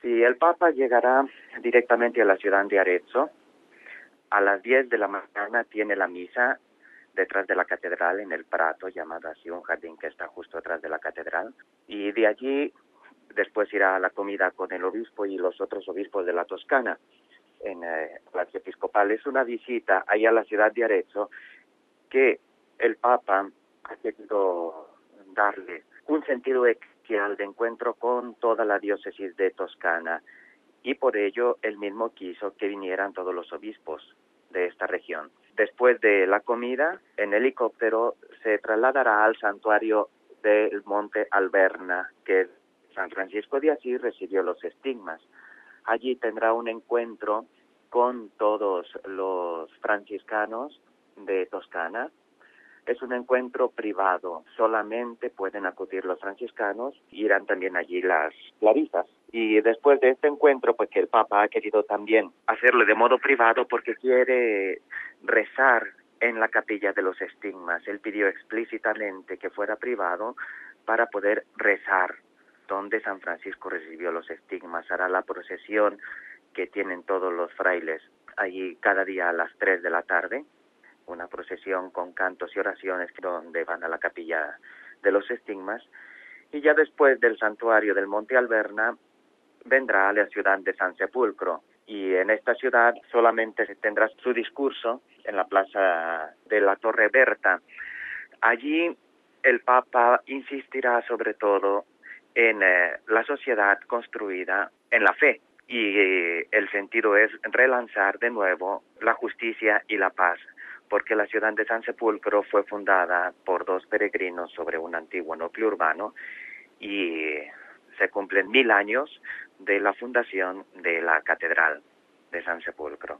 Sí, el Papa llegará directamente a la ciudad de Arezzo. A las 10 de la mañana tiene la misa detrás de la catedral en el Prato, llamado así, un jardín que está justo detrás de la catedral. Y de allí después irá a la comida con el obispo y los otros obispos de la Toscana en la Episcopal. Es una visita ahí a la ciudad de Arezzo que el Papa ha querido darle un sentido eclesial de encuentro con toda la diócesis de Toscana, y por ello él mismo quiso que vinieran todos los obispos de esta región. Después de la comida, en helicóptero se trasladará al santuario del Monte Alberna, que San Francisco de Asís recibió los estigmas. Allí tendrá un encuentro con todos los franciscanos de Toscana. Es un encuentro privado, solamente pueden acudir los franciscanos, irán también allí las clarisas. Y después de este encuentro, pues que el Papa ha querido también hacerlo de modo privado porque quiere rezar en la capilla de los estigmas. Él pidió explícitamente que fuera privado para poder rezar donde San Francisco recibió los estigmas. Hará la procesión que tienen todos los frailes allí cada día a las 3 de la tarde, una procesión con cantos y oraciones donde van a la capilla de los estigmas, y ya después del santuario del Monte Alberna vendrá a la ciudad de San Sepulcro, y en esta ciudad solamente se tendrá su discurso en la plaza de la Torre Berta. Allí el Papa insistirá sobre todo en la sociedad construida en la fe, y el sentido es relanzar de nuevo la justicia y la paz, porque la ciudad de San Sepulcro fue fundada por 2 peregrinos sobre un antiguo núcleo urbano, y se cumplen 1000 años de la fundación de la Catedral de San Sepulcro.